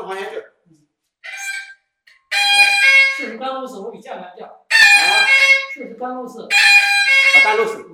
正方言句。 试试甘露寺，我给降降调。 啊， 试试甘露寺。 啊，甘露寺。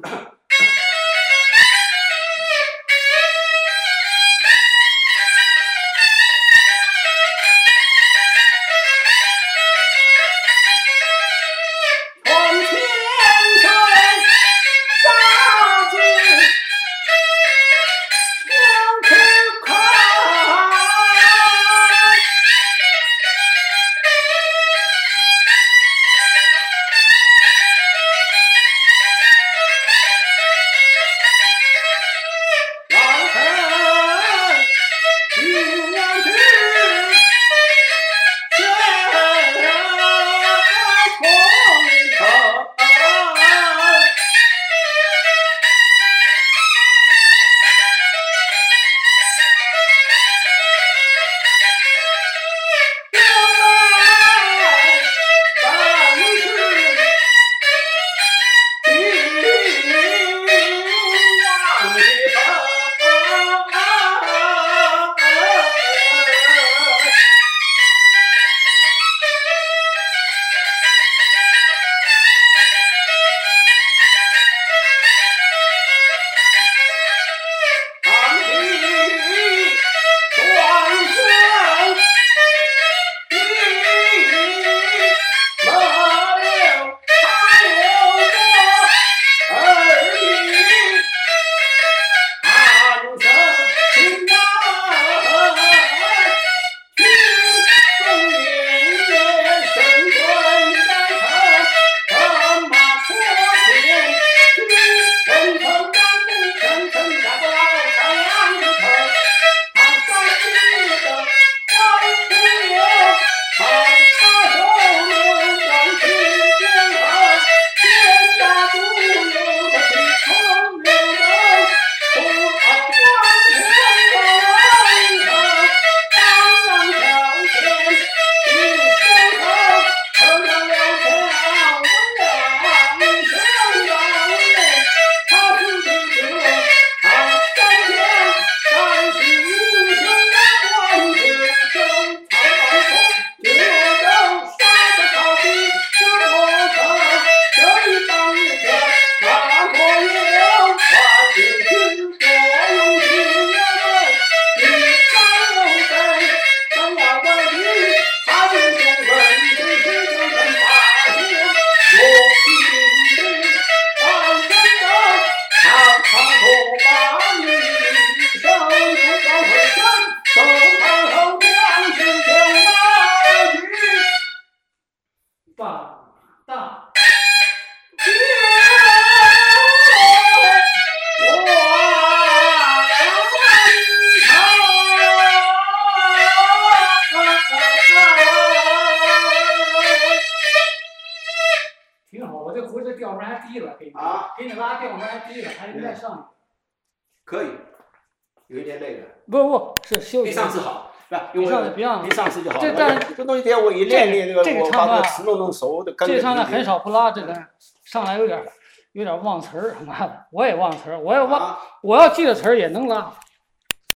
给你拉调门还低了，还应该上。 可以，有一点累了。 不是休息。 比上次好，是吧？因为比上次就好。 这东西得我一练练这个我把这个词弄熟的。 这唱的很少不拉，这个上来有点忘词儿，妈的，我也忘词儿，我要记得词儿也能拉。